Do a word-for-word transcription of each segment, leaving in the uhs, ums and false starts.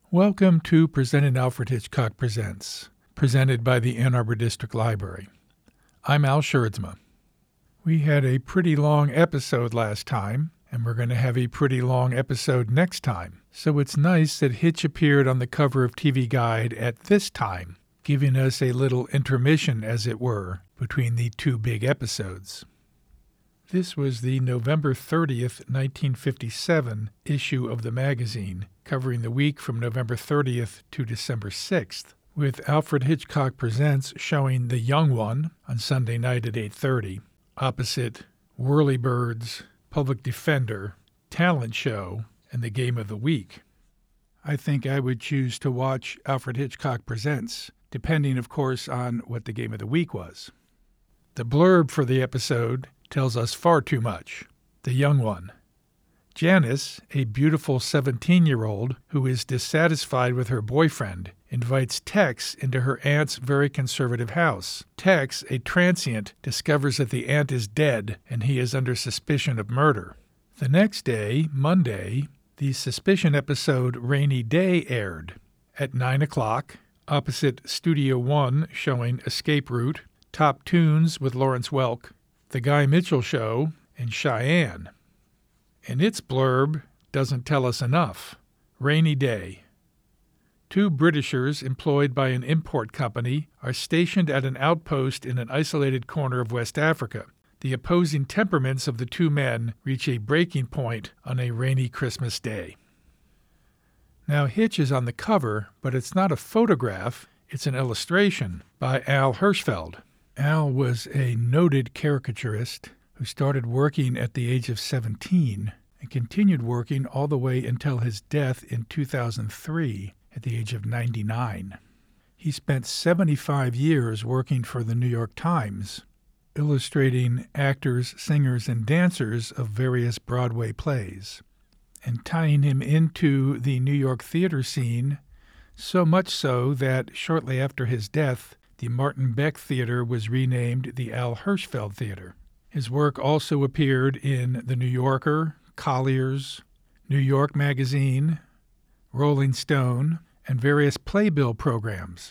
Welcome to Presented Alfred Hitchcock Presents, presented by the Ann Arbor District Library. I'm Al Scherdsma. We had a pretty long episode last time, and we're going to have a pretty long episode next time. So it's nice that Hitch appeared on the cover of T V Guide at this time, giving us a little intermission, as it were, between the two big episodes. This was the November thirtieth, nineteen fifty-seven issue of the magazine, covering the week from November thirtieth to December sixth, with Alfred Hitchcock Presents showing The Young One on Sunday night at eight thirty, opposite Whirlybirds, Public Defender, Talent Show, and The Game of the Week. I think I would choose to watch Alfred Hitchcock Presents, depending, of course, on what the Game of the Week was. The blurb for the episode tells us far too much. The Young One. Janice, a beautiful seventeen-year-old who is dissatisfied with her boyfriend, invites Tex into her aunt's very conservative house. Tex, a transient, discovers that the aunt is dead and he is under suspicion of murder. The next day, Monday, the Suspicion episode Rainy Day aired. At nine o'clock, opposite Studio One showing Escape Route, Top Tunes with Lawrence Welk, The Guy Mitchell Show, and Cheyenne. And its blurb doesn't tell us enough. Rainy Day. Two Britishers employed by an import company are stationed at an outpost in an isolated corner of West Africa. The opposing temperaments of the two men reach a breaking point on a rainy Christmas day. Now, Hitch is on the cover, but it's not a photograph, it's an illustration by Al Hirschfeld. Al was a noted caricaturist who started working at the age of seventeen and continued working all the way until his death in two thousand three at the age of ninety-nine. He spent seventy-five years working for the New York Times, illustrating actors, singers, and dancers of various Broadway plays, and tying him into the New York theater scene, so much so that shortly after his death, the Martin Beck Theater was renamed the Al Hirschfeld Theater. His work also appeared in The New Yorker, Collier's, New York Magazine, Rolling Stone, and various playbill programs,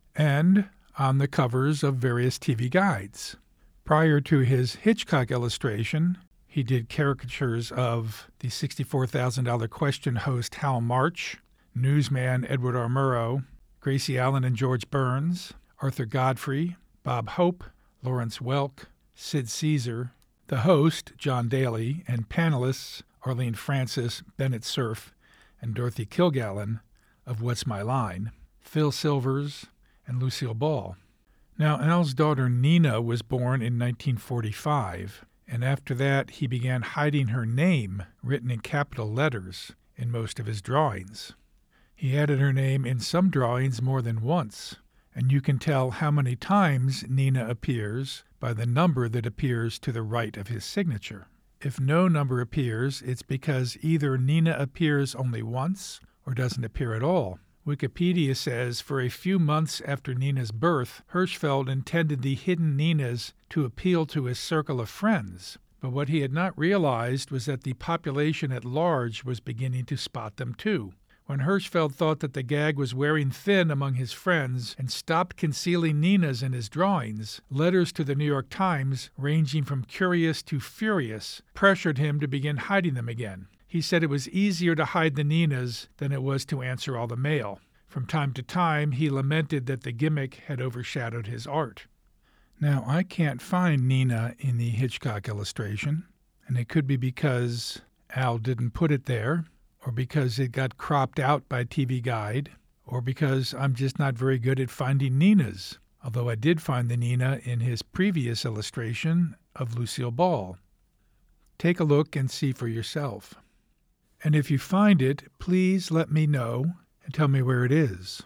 and on the covers of various T V guides. Prior to his Hitchcock illustration, he did caricatures of the sixty-four thousand dollars Question host Hal March, newsman Edward R. Murrow, Gracie Allen and George Burns, Arthur Godfrey, Bob Hope, Lawrence Welk, Sid Caesar, the host, John Daly, and panelists, Arlene Francis, Bennett Cerf, and Dorothy Kilgallen of What's My Line, Phil Silvers, and Lucille Ball. Now, Al's daughter Nina was born in nineteen forty-five, and after that he began hiding her name, written in capital letters, in most of his drawings. He added her name in some drawings more than once, and you can tell how many times Nina appears by the number that appears to the right of his signature. If no number appears, it's because either Nina appears only once or doesn't appear at all. Wikipedia says for a few months after Nina's birth, Hirschfeld intended the hidden Ninas to appeal to his circle of friends, but what he had not realized was that the population at large was beginning to spot them too. When Hirschfeld thought that the gag was wearing thin among his friends and stopped concealing Ninas in his drawings, letters to the New York Times, ranging from curious to furious, pressured him to begin hiding them again. He said it was easier to hide the Ninas than it was to answer all the mail. From time to time, he lamented that the gimmick had overshadowed his art. Now, I can't find Nina in the Hitchcock illustration, and it could be because Al didn't put it there, or because it got cropped out by T V Guide, or because I'm just not very good at finding Ninas, although I did find the Nina in his previous illustration of Lucille Ball. Take a look and see for yourself. And if you find it, please let me know and tell me where it is.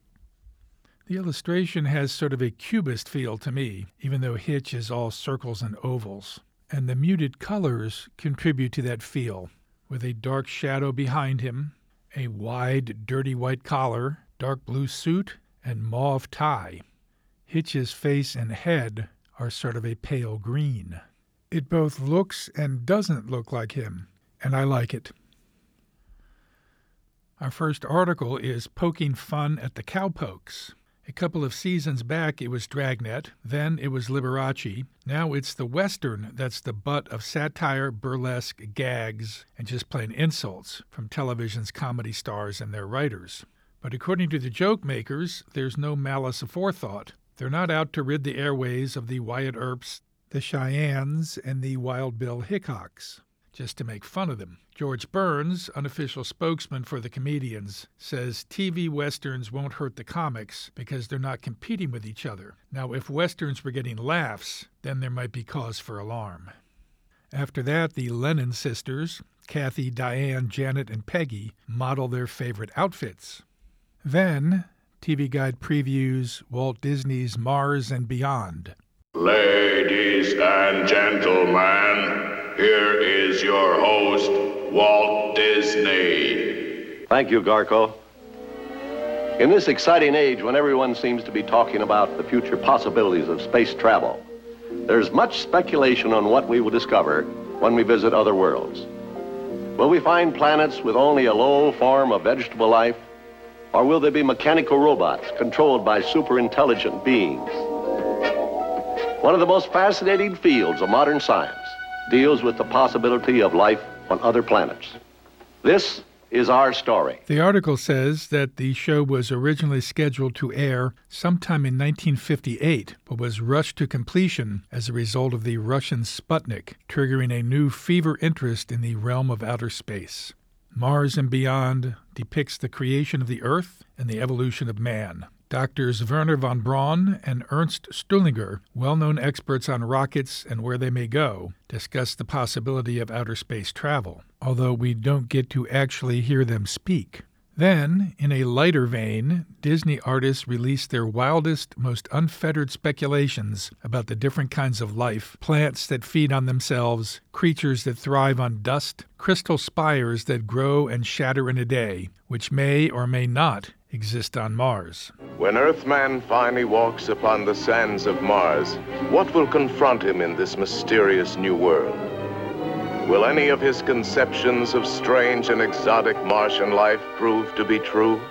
The illustration has sort of a cubist feel to me, even though Hitch is all circles and ovals, and the muted colors contribute to that feel, with a dark shadow behind him, a wide, dirty white collar, dark blue suit, and mauve tie. Hitch's face and head are sort of a pale green. It both looks and doesn't look like him, and I like it. Our first article is Poking Fun at the Cowpokes. A couple of seasons back, it was Dragnet, then it was Liberace. Now it's the Western that's the butt of satire, burlesque, gags, and just plain insults from television's comedy stars and their writers. But according to the joke makers, there's no malice aforethought. They're not out to rid the airways of the Wyatt Earps, the Cheyennes, and the Wild Bill Hickoks, just to make fun of them. George Burns, unofficial spokesman for the comedians, says T V Westerns won't hurt the comics because they're not competing with each other. Now, if Westerns were getting laughs, then there might be cause for alarm. After that, the Lennon sisters, Kathy, Diane, Janet, and Peggy, model their favorite outfits. Then, T V Guide previews Walt Disney's Mars and Beyond. Ladies and gentlemen, here is your host, Walt Disney. Thank you, Garco. In this exciting age when everyone seems to be talking about the future possibilities of space travel, there's much speculation on what we will discover when we visit other worlds. Will we find planets with only a low form of vegetable life, or will they be mechanical robots controlled by super intelligent beings? One of the most fascinating fields of modern science deals with the possibility of life on other planets. This is our story. The article says that the show was originally scheduled to air sometime in nineteen fifty-eight, but was rushed to completion as a result of the Russian Sputnik, triggering a new fever interest in the realm of outer space. Mars and Beyond depicts the creation of the Earth and the evolution of man. Doctors Werner von Braun and Ernst Stullinger, well-known experts on rockets and where they may go, discuss the possibility of outer space travel, although we don't get to actually hear them speak. Then, in a lighter vein, Disney artists release their wildest, most unfettered speculations about the different kinds of life, plants that feed on themselves, creatures that thrive on dust, crystal spires that grow and shatter in a day, which may or may not exist on Mars. When Earthman finally walks upon the sands of Mars, what will confront him in this mysterious new world? Will any of his conceptions of strange and exotic Martian life prove to be true?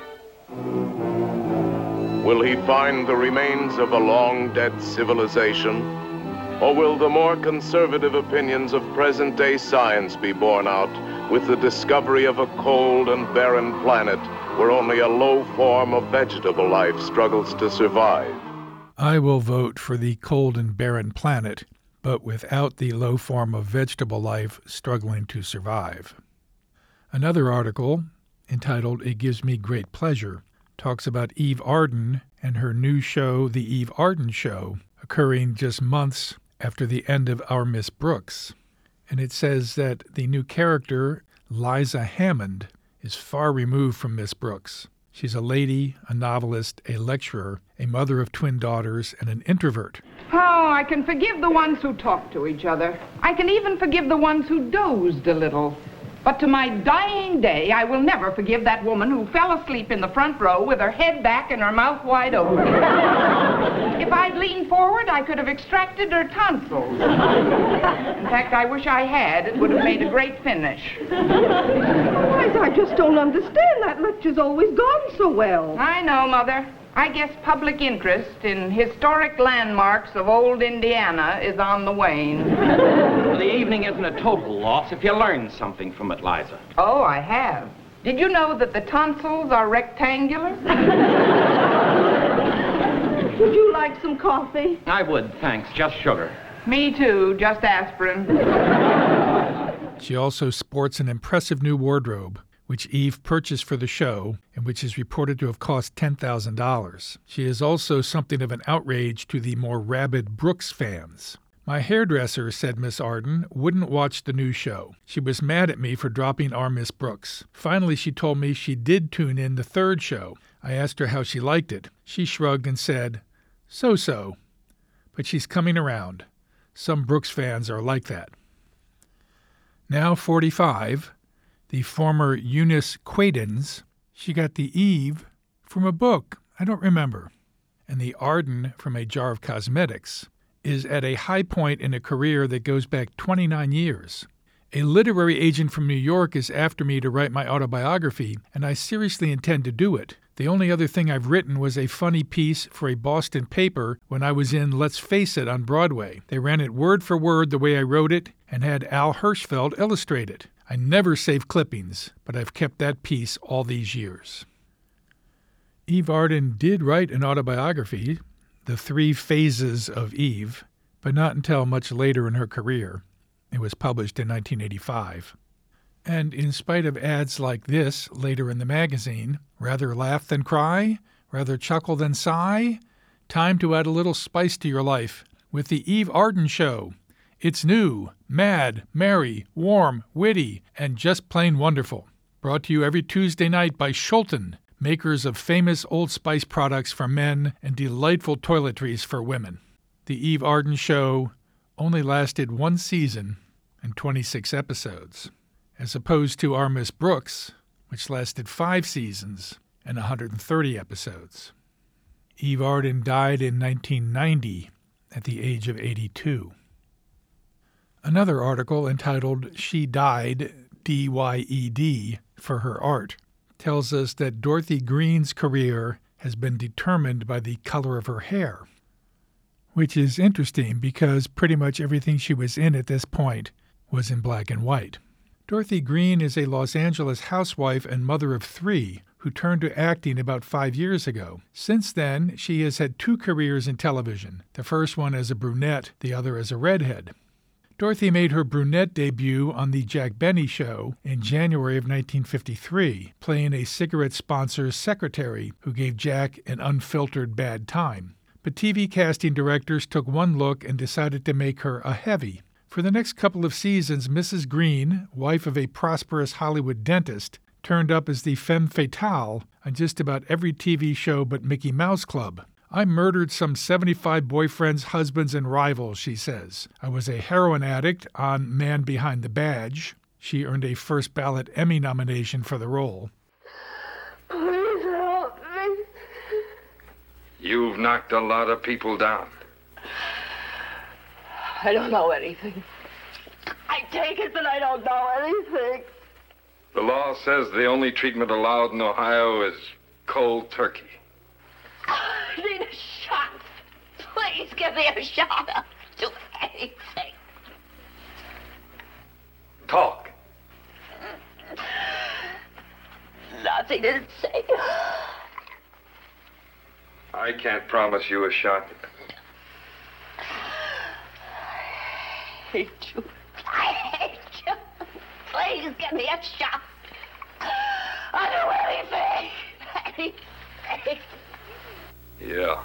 Will he find the remains of a long-dead civilization? Or will the more conservative opinions of present-day science be borne out with the discovery of a cold and barren planet where only a low form of vegetable life struggles to survive? I will vote for the cold and barren planet, but without the low form of vegetable life struggling to survive. Another article, entitled It Gives Me Great Pleasure, talks about Eve Arden and her new show, The Eve Arden Show, occurring just months after the end of Our Miss Brooks. And it says that the new character, Liza Hammond, is far removed from Miss Brooks. She's a lady, a novelist, a lecturer, a mother of twin daughters, and an introvert. Oh, I can forgive the ones who talk to each other. I can even forgive the ones who dozed a little. But to my dying day, I will never forgive that woman who fell asleep in the front row with her head back and her mouth wide open. If I'd leaned forward, I could have extracted her tonsils. In fact, I wish I had. It would have made a great finish. Liza, I just don't understand. That lecture's always gone so well. I know, Mother. I guess public interest in historic landmarks of old Indiana is on the wane. The evening isn't a total loss if you learn something from it, Liza. Oh, I have. Did you know that the tonsils are rectangular? Would you like some coffee? I would, thanks. Just sugar. Me too, just aspirin. She also sports an impressive new wardrobe, which Eve purchased for the show and which is reported to have cost ten thousand dollars. She is also something of an outrage to the more rabid Brooks fans. My hairdresser, said Miss Arden, wouldn't watch the new show. She was mad at me for dropping Our Miss Brooks. Finally, she told me she did tune in the third show. I asked her how she liked it. She shrugged and said, so-so. But she's coming around. Some Brooks fans are like that. Now forty-five, the former Eunice Quaidens, she got the Eve from a book, I don't remember, and the Arden from a jar of cosmetics, is at a high point in a career that goes back twenty-nine years. A literary agent from New York is after me to write my autobiography, and I seriously intend to do it. The only other thing I've written was a funny piece for a Boston paper when I was in Let's Face It on Broadway. They ran it word for word the way I wrote it and had Al Hirschfeld illustrate it. I never save clippings, but I've kept that piece all these years. Eve Arden did write an autobiography, The Three Phases of Eve, but not until much later in her career. It was published in nineteen eighty-five. And in spite of ads like this later in the magazine, rather laugh than cry, rather chuckle than sigh, time to add a little spice to your life with the Eve Arden Show. It's new, mad, merry, warm, witty, and just plain wonderful. Brought to you every Tuesday night by Schulten, makers of famous Old Spice products for men and delightful toiletries for women. The Eve Arden Show only lasted one season and twenty-six episodes, as opposed to Our Miss Brooks, which lasted five seasons and one hundred thirty episodes. Eve Arden died in nineteen ninety at the age of eighty-two. Another article entitled She Died, D Y E D, for her art, tells us that Dorothy Greene's career has been determined by the color of her hair, which is interesting because pretty much everything she was in at this point was in black and white. Dorothy Greene is a Los Angeles housewife and mother of three who turned to acting about five years ago. Since then, she has had two careers in television, the first one as a brunette, the other as a redhead. Dorothy made her brunette debut on The Jack Benny Show in January of nineteen fifty-three, playing a cigarette sponsor's secretary who gave Jack an unfiltered bad time. But T V casting directors took one look and decided to make her a heavy. For the next couple of seasons, Missus Greene, wife of a prosperous Hollywood dentist, turned up as the femme fatale on just about every T V show but Mickey Mouse Club. I murdered some seventy-five boyfriends, husbands, and rivals, she says. I was a heroin addict on Man Behind the Badge. She earned a first ballot Emmy nomination for the role. Please help me. You've knocked a lot of people down. I don't know anything. I take it that I don't know anything. The law says the only treatment allowed in Ohio is cold turkey. I need a shot. Please give me a shot. I'll do anything. Talk. Nothing to say. I can't promise you a shot. I hate you. I hate you. Please give me a shot. I'll do anything. Anything. Yeah.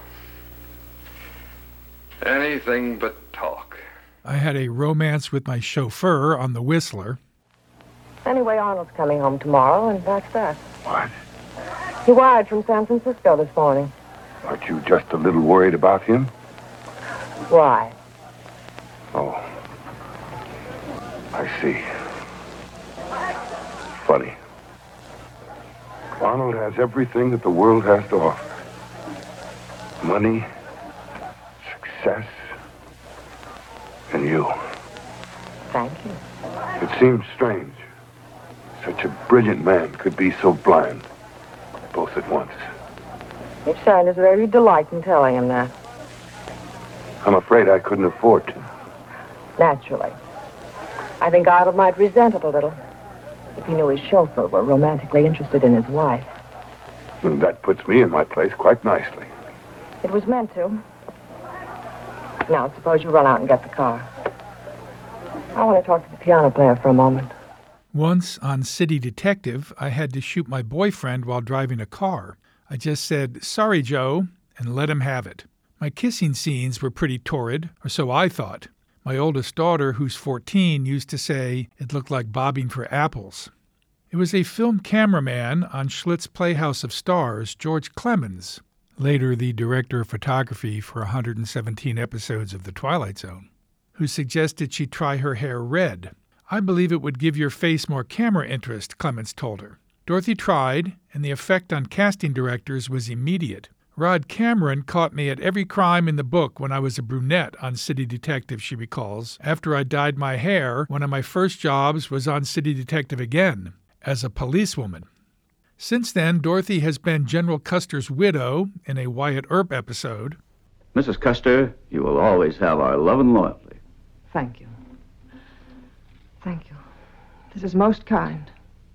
Anything but talk. I had a romance with my chauffeur on the Whistler. Anyway, Arnold's coming home tomorrow, and that's that. What? He wired from San Francisco this morning. Aren't you just a little worried about him? Why? Oh. I see. Funny. Arnold has everything that the world has to offer. Money, success, and you. Thank you. It seems strange. Such a brilliant man could be so blind, both at once. You've shown us very delight in telling him that. I'm afraid I couldn't afford to. Naturally. I think Arnold might resent it a little if he knew his chauffeur were romantically interested in his wife. And that puts me in my place quite nicely. It was meant to. Now, suppose you run out and get the car. I want to talk to the piano player for a moment. Once on City Detective, I had to shoot my boyfriend while driving a car. I just said, "Sorry, Joe," and let him have it. My kissing scenes were pretty torrid, or so I thought. My oldest daughter, who's fourteen, used to say it looked like bobbing for apples. It was a film cameraman on Schlitz Playhouse of Stars, George Clemens, later the director of photography for one hundred seventeen episodes of The Twilight Zone, who suggested she try her hair red. "I believe it would give your face more camera interest," Clemens told her. Dorothy tried, and the effect on casting directors was immediate. Rod Cameron caught me at every crime in the book when I was a brunette on City Detective, she recalls. After I dyed my hair, one of my first jobs was on City Detective again, as a policewoman. Since then, Dorothy has been General Custer's widow in a Wyatt Earp episode. Missus Custer, you will always have our love and loyalty. Thank you. Thank you. This is most kind.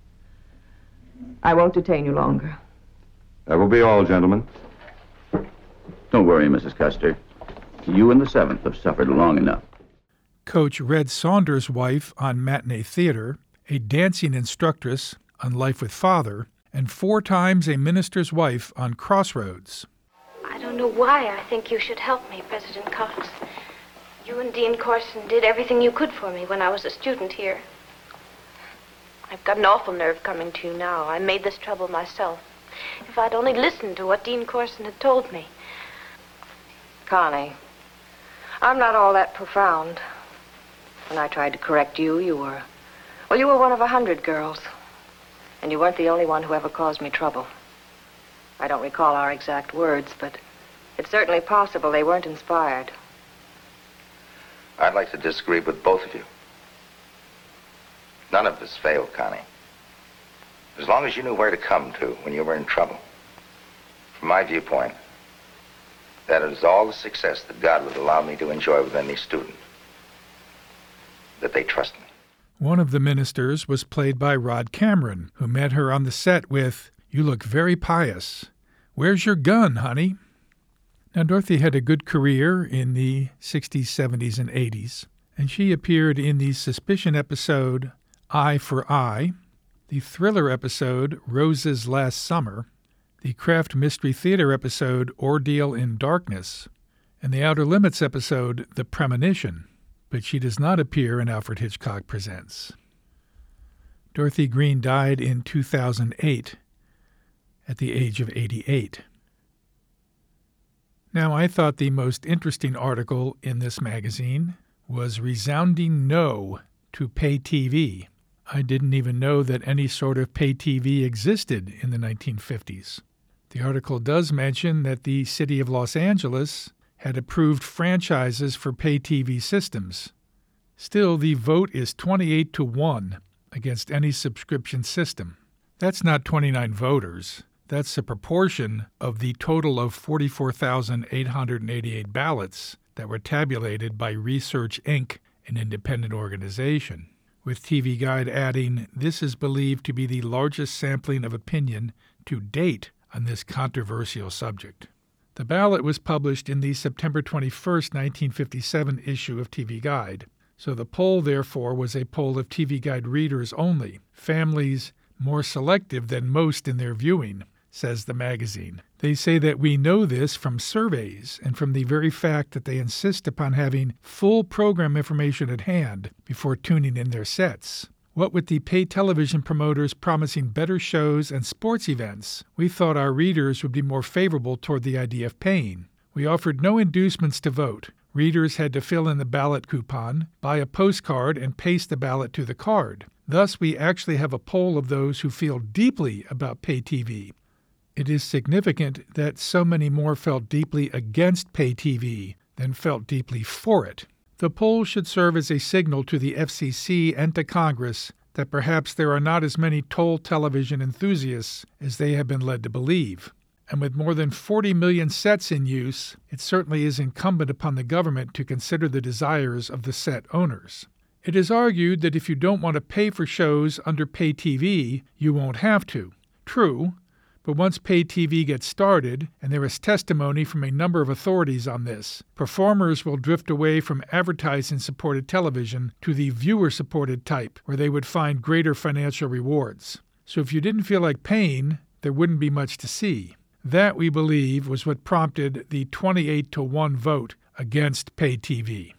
I won't detain you longer. That will be all, gentlemen. Don't worry, Missus Custer. You and the Seventh have suffered long enough. Coach Red Saunders' wife on Matinee Theater, a dancing instructress on Life with Father, and four times a minister's wife on Crossroads. I don't know why I think you should help me, President Cox. You and Dean Corson did everything you could for me when I was a student here. I've got an awful nerve coming to you now. I made this trouble myself. If I'd only listened to what Dean Corson had told me. Connie, I'm not all that profound. When I tried to correct you, you were... Well, you were one of a hundred girls. And you weren't the only one who ever caused me trouble. I don't recall our exact words, but it's certainly possible they weren't inspired. I'd like to disagree with both of you. None of us failed, Connie. As long as you knew where to come to when you were in trouble. From my viewpoint, that is all the success that God would allow me to enjoy with any student. That they trust me. One of the ministers was played by Rod Cameron, who met her on the set with, "You look very pious. Where's your gun, honey?" Now, Dorothy had a good career in the sixties, seventies, and eighties, and she appeared in the Suspicion episode Eye for Eye, the thriller episode Rose's Last Summer, the Kraft Mystery Theater episode Ordeal in Darkness, and the Outer Limits episode The Premonition, but she does not appear in Alfred Hitchcock Presents. Dorothy Green died in two thousand eight at the age of eighty-eight. Now, I thought the most interesting article in this magazine was resounding no to pay T V. I didn't even know that any sort of pay T V existed in the nineteen fifties. The article does mention that the city of Los Angeles had approved franchises for pay T V systems. Still, the vote is twenty-eight to one against any subscription system. That's not twenty-nine voters. That's a proportion of the total of forty-four thousand eight hundred eighty-eight ballots that were tabulated by Research Incorporated, an independent organization, with T V Guide adding, "This is believed to be the largest sampling of opinion to date on this controversial subject." The ballot was published in the September twenty-first, nineteen fifty-seven issue of T V Guide, so the poll, therefore, was a poll of T V Guide readers only, families more selective than most in their viewing, says the magazine. They say that we know this from surveys and from the very fact that they insist upon having full program information at hand before tuning in their sets. What with the pay television promoters promising better shows and sports events, we thought our readers would be more favorable toward the idea of paying. We offered no inducements to vote. Readers had to fill in the ballot coupon, buy a postcard, and paste the ballot to the card. Thus, we actually have a poll of those who feel deeply about pay T V. It is significant that so many more felt deeply against pay T V than felt deeply for it. The poll should serve as a signal to the F C C and to Congress that perhaps there are not as many toll television enthusiasts as they have been led to believe. And with more than forty million sets in use, it certainly is incumbent upon the government to consider the desires of the set owners. It is argued that if you don't want to pay for shows under pay T V, you won't have to. True, but once pay T V gets started, and there is testimony from a number of authorities on this, performers will drift away from advertising-supported television to the viewer-supported type, where they would find greater financial rewards. So if you didn't feel like paying, there wouldn't be much to see. That, we believe, was what prompted the twenty-eight to one vote against pay T V.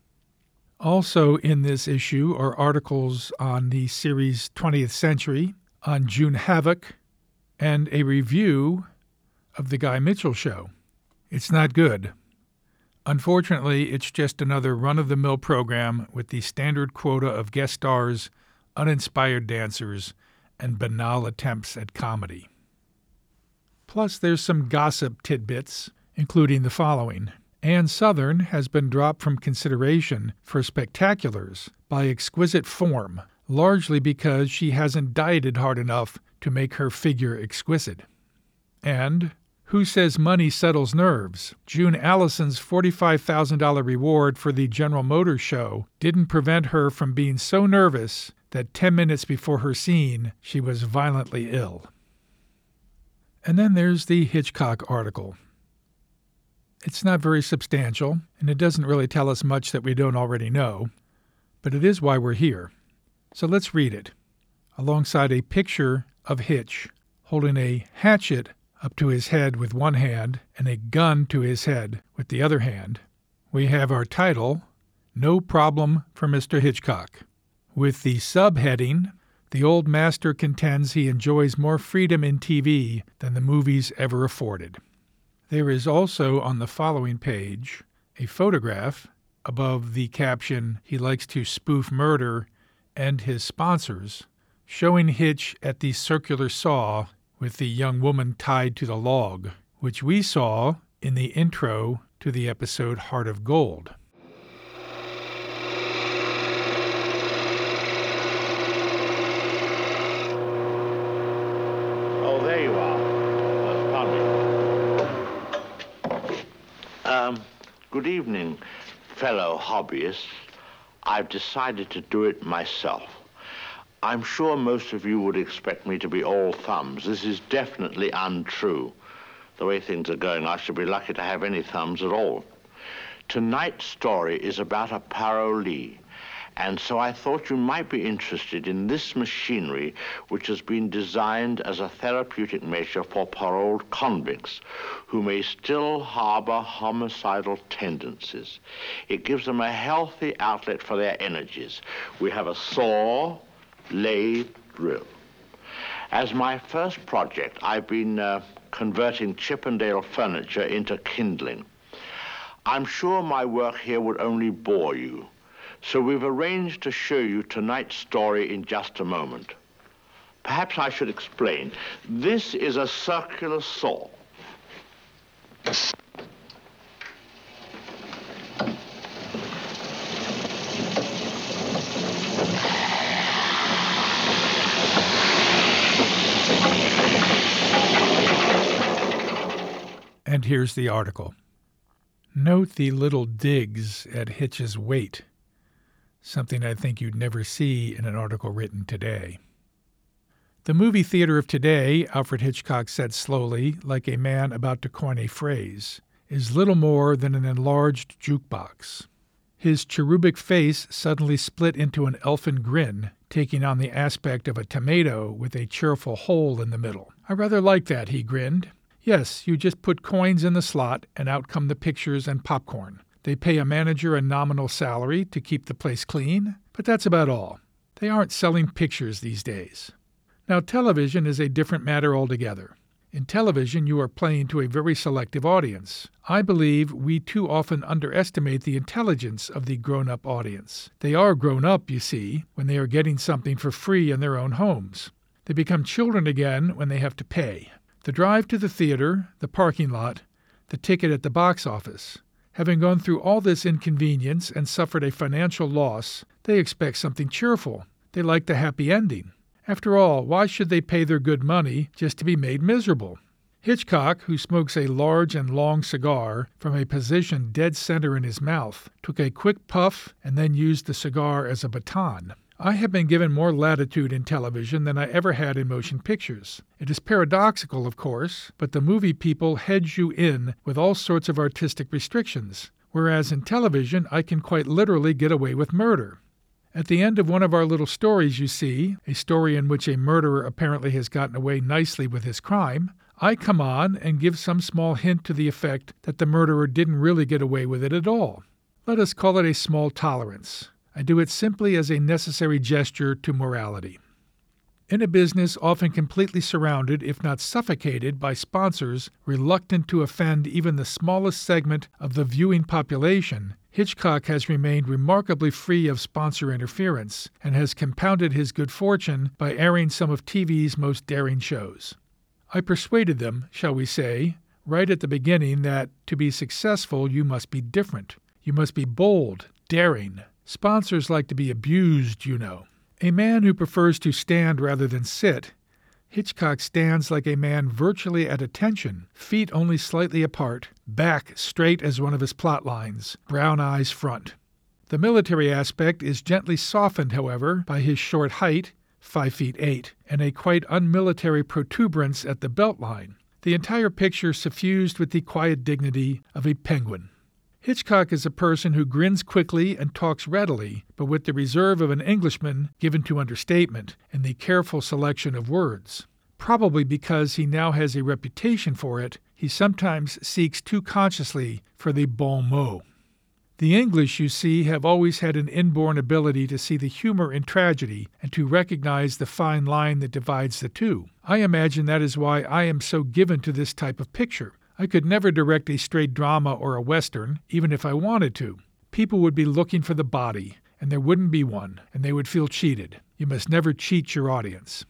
Also in this issue are articles on the series twentieth Century, on June Havoc, and a review of The Guy Mitchell Show. It's not good. Unfortunately, it's just another run-of-the-mill program with the standard quota of guest stars, uninspired dancers, and banal attempts at comedy. Plus, there's some gossip tidbits, including the following. Ann Sothern has been dropped from consideration for Spectaculars by Exquisite Form, largely because she hasn't dieted hard enough to make her figure exquisite. And Who Says Money Settles Nerves? June Allison's forty-five thousand dollars reward for the General Motors show didn't prevent her from being so nervous that ten minutes before her scene, she was violently ill. And then there's the Hitchcock article. It's not very substantial, and it doesn't really tell us much that we don't already know, but it is why we're here. So let's read it. Alongside a picture of Hitch holding a hatchet up to his head with one hand and a gun to his head with the other hand, we have our title, No Problem for Mister Hitchcock. With the subheading, The Old Master Contends He Enjoys More Freedom in T V Than the Movies Ever Afforded. There is also on the following page a photograph above the caption, He Likes to Spoof Murder and His Sponsors, showing Hitch at the circular saw with the young woman tied to the log, which we saw in the intro to the episode Heart of Gold. Oh, there you are. Um, good evening, fellow hobbyists. I've decided to do it myself. I'm sure most of you would expect me to be all thumbs. This is definitely untrue. The way things are going, I should be lucky to have any thumbs at all. Tonight's story is about a parolee, and so I thought you might be interested in this machinery which has been designed as a therapeutic measure for paroled convicts who may still harbor homicidal tendencies. It gives them a healthy outlet for their energies. We have a saw, lathe, drill. As my first project, I've been uh, converting Chippendale furniture into kindling. I'm sure my work here would only bore you, so we've arranged to show you tonight's story in just a moment. Perhaps I should explain. This is a circular saw. And here's the article. Note the little digs at Hitch's weight, something I think you'd never see in an article written today. The movie theater of today, Alfred Hitchcock said slowly, like a man about to coin a phrase, is little more than an enlarged jukebox. His cherubic face suddenly split into an elfin grin, taking on the aspect of a tomato with a cheerful hole in the middle. I rather like that, he grinned. Yes, you just put coins in the slot and out come the pictures and popcorn. They pay a manager a nominal salary to keep the place clean, but that's about all. They aren't selling pictures these days. Now, television is a different matter altogether. In television, you are playing to a very selective audience. I believe we too often underestimate the intelligence of the grown-up audience. They are grown up, you see, when they are getting something for free in their own homes. They become children again when they have to pay. The drive to the theater, the parking lot, the ticket at the box office. Having gone through all this inconvenience and suffered a financial loss, they expect something cheerful. They like the happy ending. After all, why should they pay their good money just to be made miserable? Hitchcock, who smokes a large and long cigar from a position dead center in his mouth, took a quick puff and then used the cigar as a baton. I have been given more latitude in television than I ever had in motion pictures. It is paradoxical, of course, but the movie people hedge you in with all sorts of artistic restrictions, whereas in television I can quite literally get away with murder. At the end of one of our little stories, you see, a story in which a murderer apparently has gotten away nicely with his crime, I come on and give some small hint to the effect that the murderer didn't really get away with it at all. Let us call it a small tolerance. I do it simply as a necessary gesture to morality. In a business often completely surrounded, if not suffocated, by sponsors reluctant to offend even the smallest segment of the viewing population, Hitchcock has remained remarkably free of sponsor interference and has compounded his good fortune by airing some of T V's most daring shows. I persuaded them, shall we say, right at the beginning that to be successful you must be different. You must be bold, daring. Sponsors like to be abused, you know. A man who prefers to stand rather than sit, Hitchcock stands like a man virtually at attention, feet only slightly apart, back straight as one of his plot lines, brown eyes front. The military aspect is gently softened, however, by his short height, five feet eight, and a quite unmilitary protuberance at the belt line. The entire picture suffused with the quiet dignity of a penguin. Hitchcock is a person who grins quickly and talks readily, but with the reserve of an Englishman given to understatement and the careful selection of words. Probably because he now has a reputation for it, he sometimes seeks too consciously for the bon mot. The English, you see, have always had an inborn ability to see the humor in tragedy and to recognize the fine line that divides the two. I imagine that is why I am so given to this type of picture. I could never direct a straight drama or a western, even if I wanted to. People would be looking for the body, and there wouldn't be one, and they would feel cheated. You must never cheat your audience.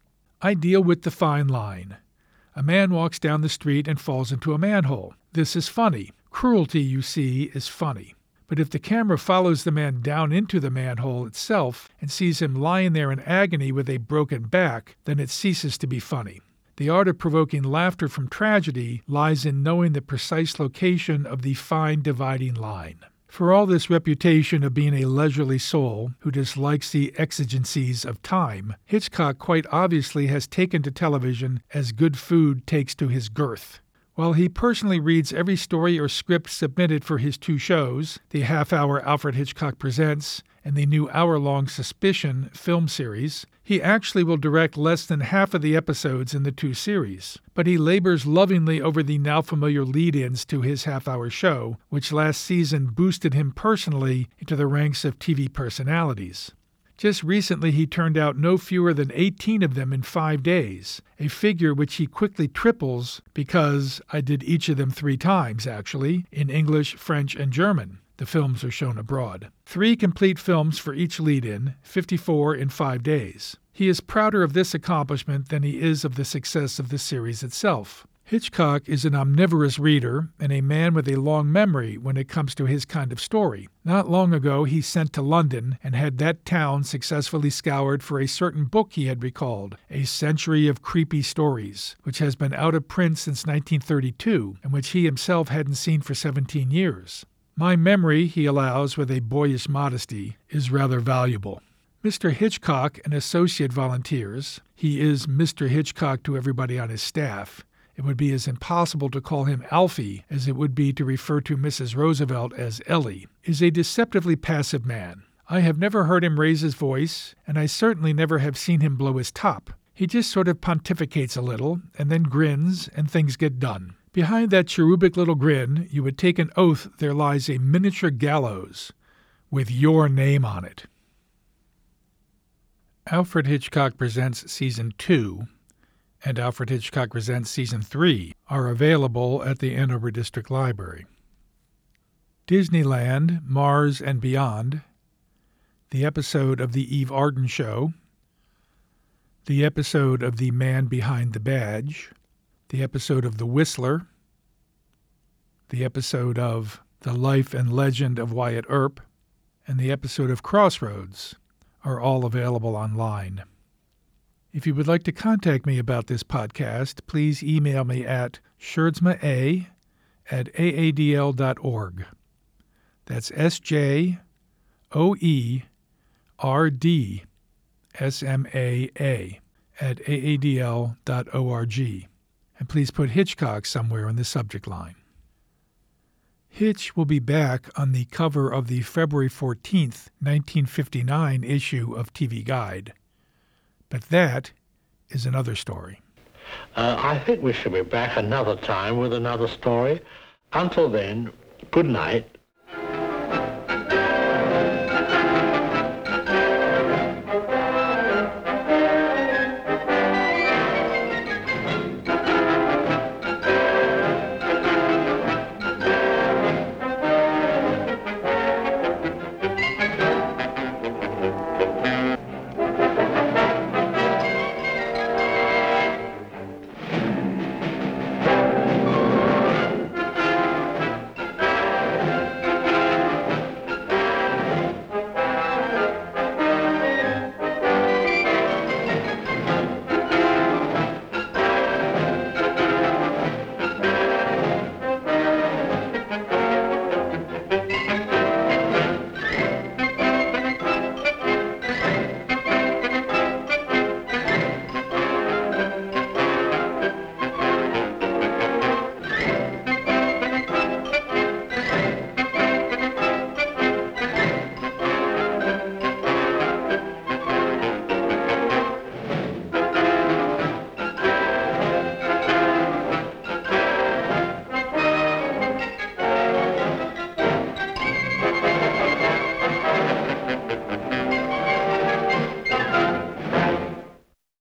I deal with the fine line. A man walks down the street and falls into a manhole. This is funny. Cruelty, you see, is funny. But if the camera follows the man down into the manhole itself and sees him lying there in agony with a broken back, then it ceases to be funny. The art of provoking laughter from tragedy lies in knowing the precise location of the fine dividing line. For all this reputation of being a leisurely soul who dislikes the exigencies of time, Hitchcock quite obviously has taken to television as good food takes to his girth. While he personally reads every story or script submitted for his two shows, the half-hour Alfred Hitchcock Presents and the new hour-long Suspicion film series, he actually will direct less than half of the episodes in the two series. But he labors lovingly over the now-familiar lead-ins to his half-hour show, which last season boosted him personally into the ranks of T V personalities. Just recently he turned out no fewer than eighteen of them in five days, a figure which he quickly triples because I did each of them three times, actually, in English, French, and German. The films are shown abroad. Three complete films for each lead-in, fifty-four in five days. He is prouder of this accomplishment than he is of the success of the series itself. Hitchcock is an omnivorous reader and a man with a long memory when it comes to his kind of story. Not long ago he sent to London and had that town successfully scoured for a certain book he had recalled, A Century of Creepy Stories, which has been out of print since nineteen thirty-two and which he himself hadn't seen for seventeen years. My memory, he allows with a boyish modesty, is rather valuable. Mister Hitchcock and associate volunteers, he is Mister Hitchcock to everybody on his staff. It would be as impossible to call him Alfie as it would be to refer to Missus Roosevelt as Ellie, is a deceptively passive man. I have never heard him raise his voice, and I certainly never have seen him blow his top. He just sort of pontificates a little, and then grins, and things get done. Behind that cherubic little grin, you would take an oath there lies a miniature gallows with your name on it. Alfred Hitchcock Presents Season two and Alfred Hitchcock Presents Season three are available at the Ann Arbor District Library. Disneyland, Mars and Beyond, the episode of The Eve Arden Show, the episode of The Man Behind the Badge, the episode of The Whistler, the episode of The Life and Legend of Wyatt Earp, and the episode of Crossroads are all available online. If you would like to contact me about this podcast, please email me at scherdsmaa at a a d l dot org. That's S J O E R D S M A A at a a d l dot org. And please put Hitchcock somewhere in the subject line. Hitch will be back on the cover of the February fourteenth, nineteen fifty-nine issue of T V Guide. But that is another story. Uh, I think we shall be back another time with another story. Until then, good night.